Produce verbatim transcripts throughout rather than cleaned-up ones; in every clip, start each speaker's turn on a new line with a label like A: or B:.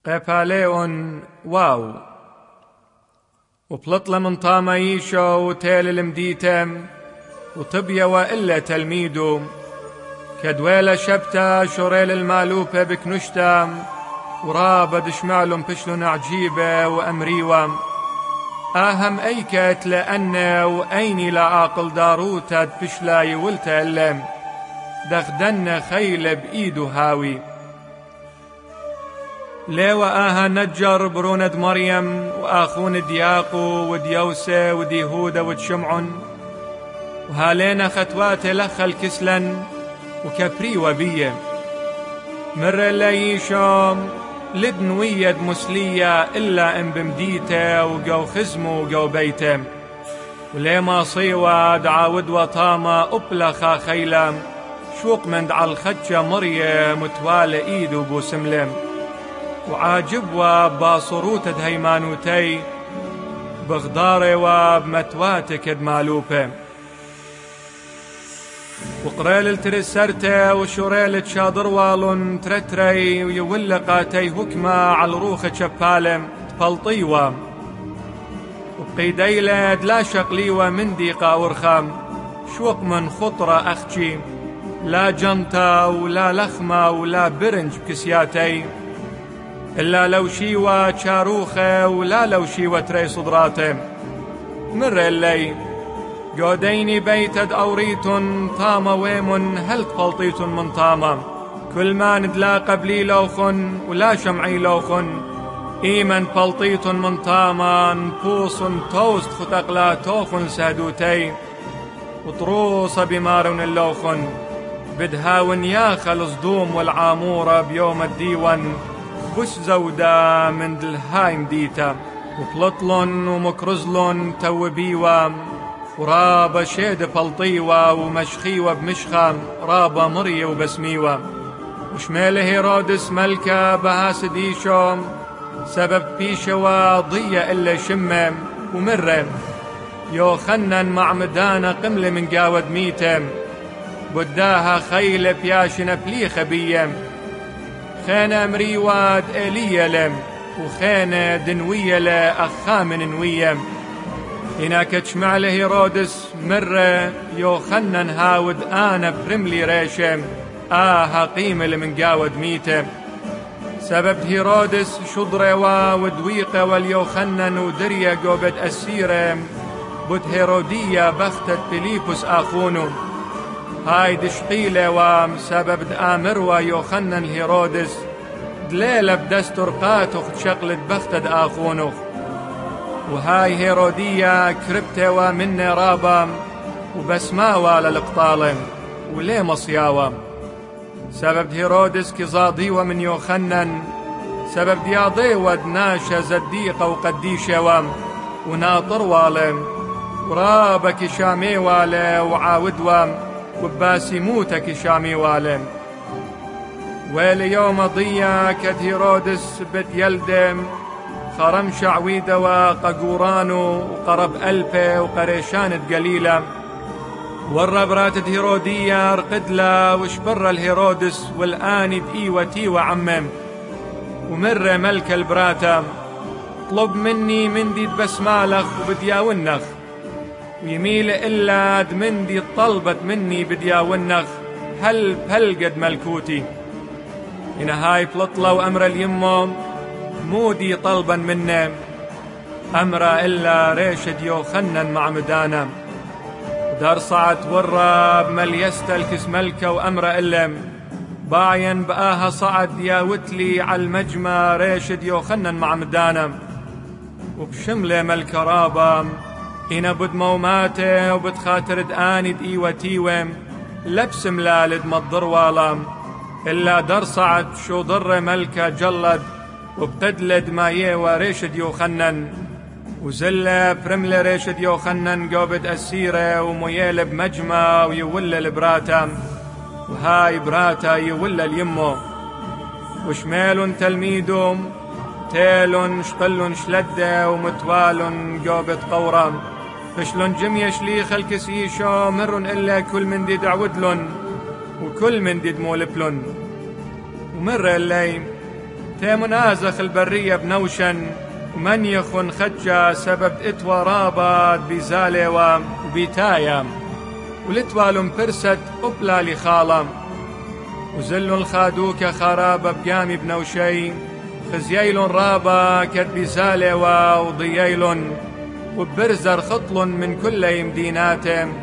A: قيباليون واو وبلطلة من طامة ييشو وتيل المديتم وطبيا وإلا تلميدو كدويلة شبتا شوريل المالوبة بكنشتام ورابة دشمعلم بشلون عجيبة وأمريوة أهم أيكت لأنه وأيني لعاقل داروتا بشلا يولتا اللم دخدن خيل بإيدو هاوي ليوا آها نجر بروند مريم وآخون دياقو وديوسة وديهودة ودشمعن وهالينا خطوات لخل كسلن وكبري وبيه مر الليشوم لدن ويد مسلية إلا إن بمديته وقو خزمه وقو بيته وليما صيوة دعاود وطامة أبلخا خيلم شوق من دع الخدشة مريم متوالى إيدو بوسملم وعاجب وباصروت هيمانوتي بغداري وبمتواتك دمالوبه وقريل الترسرته وشوريل تشاضر والون ترتري ويولقاتي هكما على روخ شبالم تبلطيوة وبقيديلة لا شقليوة من ديقة ورخام شوق من خطرة أختي لا جنطة ولا لخمة ولا برنج بكسياتي إلا لو شيوة شاروخة ولا لو شيوة تري صدراته مر اللي قوديني بيتد أوريت طامة ويمن هل تقلطيت من طامة كل ما ندلا قبلي لوخن ولا شمعي لوخن إيمن بلطيت من طامة نبوص توست خطقلا توخن سهدوتي وطروصة بمارون اللوخن بدهاون ياخل صدوم والعامورة بيوم الديوان بش زودا من دلهايم ديتا وبلطلن ومكرزلن توبيوة ورابة شيد بلطيوة ومشخيوة بمشخة رابة مرية وبسميوة وشميله هيرودس ملكة بهاس ديشوم سبب بيشوة ضية إلا شمم ومرم يوخنن مع مدانة قملة من قاود ميتم بداها خيل بياشنا بليخة بيم خانة مريواد إلية لم وخانة دنوية لأخام نويم هناك تشمع له هيرودس مرة يوخنن هاود آنا برملي ريشم آها قيمة لمن قاود ميتم سبب هيرودس شضرة ودويقة واليوخنن ودريا قوبد أسيرم بد هيرودية بختت فيليبوس آخونو هاي دشقيلة وسبب آمر ويوخنن هيرودس دليلة بدستر قاتخ شقلت بختد آخونو وهاي هيرودية كربتة ومن رابا وبسماوة للقطالم وليه مصياوة سبب هيرودس كزاضي ومن يوخنن سبب دياضي ودناشة زديقة وقديشة وناطر والم ورابك شامي والي وعاود وباسي موتك شامي والم وليوم ضيا كد هيرودس بد يلدم خرم شعويدة وققورانو وقرب ألبة وقريشانة قليلة والربرات هيرودية رقدلا وشبر الهيرودس والآن دقيوتي وعمم ومر ملك البراتة طلب مني مندي بسمالخ وبدياونخ ويميل إلا دمندي طلبت مني بدياونخ هل بلقد ملكوتي هنا هاي بلطلة وأمر اليمم مودي طلبا منه أمر إلا ريشد يوخنن مع مدانا دار صعد ورا بمليست الكس ملكة وأمر إلم باين بآها صعد يا وتلي على المجمع ريشد يوخنن مع مدانا وبشملة ملكة رابا هنا بد موماته وبد خاطر دآني دقيوة تيوم لبس ملالد مضر والام إلا در صعد شو ضر ملكة جلد وبتدلد ما يوا ريشد يوخنن وزلة برملة ريشد يوخنن قوبد أسيرة وميال بمجمع ويولى البراتا وهاي براتا يولى اليمو وشميل تلميدهم تيل شقل شلدة ومتوال قوبد قورا فشلون جمية شليخ الكسيشو مر إلا كل من دي دعودلن وكل من دي دمولبلن ومر اللي تيمن آزخ البرية بنوشن ومن يخن خجة سبب اتوى رابط بزالة وبيتايا ولتوالم برست أبلا لخالم وزل الخادوك خراب بقامي بنوشي خزييل رابا كد بزالة وضييل وبرزر خطل من كل يمديناتهم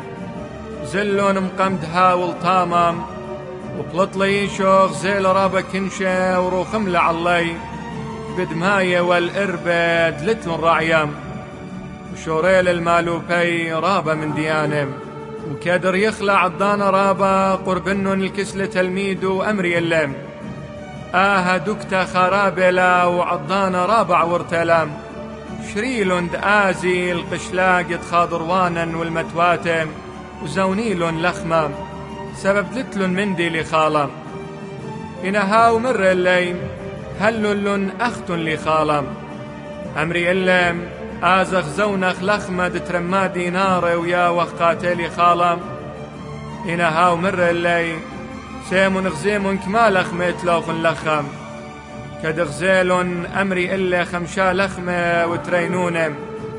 A: زل مقمدها والطامم وبلطلي شوخ زيل رابا كنشة وروخم لعلي بدماية والإربد لتن رعيم وشوريل المالوبي رابا من ديانم وكادر يخلع الضانة رابا قربنن الكسلة تلميد وأمري اللم آها دكتا خرابلا وعضانة رابع ورتلم شريل دآزي القشلاق يتخاضروانا والمتواتم وزونيل لخمة سبب لتل مندي لخالم إنها مر الليم هلل أخت لخالم أمري اللم آزخ زونخ لخمة ترمادي نار ويا وخقاتلي خالم إنها مر الليم سيمون غزيمون كما لخمة لوخ لخم كدغزيل أمري إلا خمشا لخمة وترينونم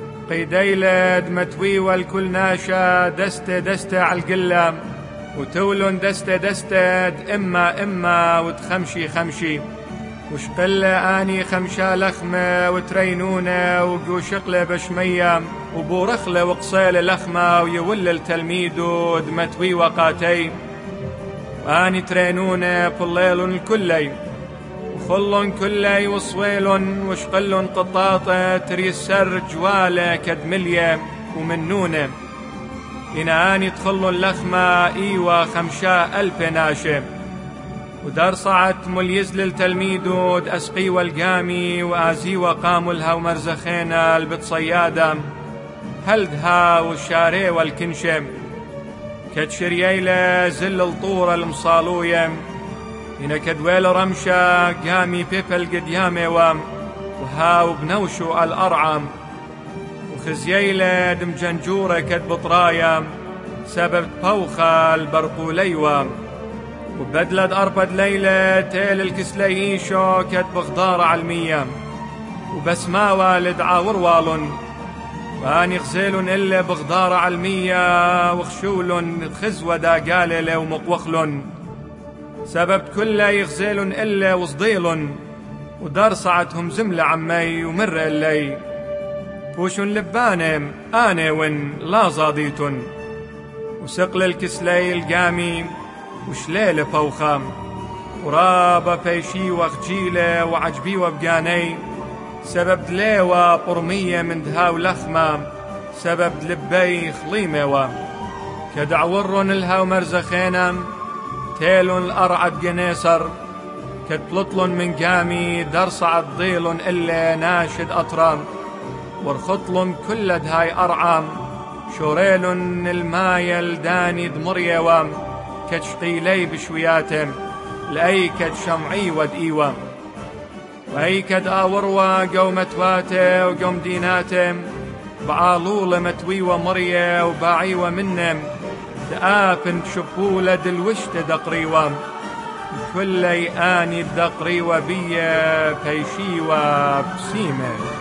A: قيديلد متوي والكل ناشا دست دست عالقلم وتولن دست دستد إما إما وتخمشي خمشي وشقلة آني خمشا لخمة وترينونة وقوشقلة بشمية وبورخلة وقصيلة لخمة ويول التلميد دمتوي وقاتي وآني ترينونة بليل الكلي وخل كلي وصويل وشقل قطاطة تريسر جوالة كدملية ومنونة إنا آني تخل اللخمة إيوة خمشا ألف ناشم ودار صعت مليز للتلميدود أسقي والقامي وآزي وقام لها ومرزخينا البتصيادة هلدها والشاري والكنشم كتشرييلة زل الطورة المصالوية إنا كدويل رمشة قامي بيبل قديامي وهاو بنوشو الأرعم وخزييلة دم جنجورة كد بطرايا سبب بوخة البرقوليوة وبدلد أربد ليلة تيل الكسليشو كد بغدار علمية وبس ما والد عاور والن واني خزيل إلا بغدار علمية وخشول خزوة دا قالل ومقوخل سبب كله يغزيل إلا وصديل ودار صعتهم زملة عمي ومر إلي بوش لبانم آني ون لا زاديتن وسقل الكسلي القامي وشليل فوخام ورابا بيشي وخجيلة وعجبي وبقاني سبب دليوة قرمية من دهاو لخمة سبب لبي خليمة و كدعورن الهاو مرزخينا تيلن الأرعد قنيسر كتلطلن من قامي درصعد ضيل إلا ناشد أطرام ورخطلن كل دهاي أرعام شوريلن المايل داني دمرية وام كتشقيلي بشوياتم لأي كتشمعي ودئيوة وأي كد آوروا قوم تواتي وقوم ديناتم بعالولة متوي ومرية وباعي ومنم دآفن شبولة دلوشت دقريوة كل آني الدقريوة بيا بيشيوة بسيمة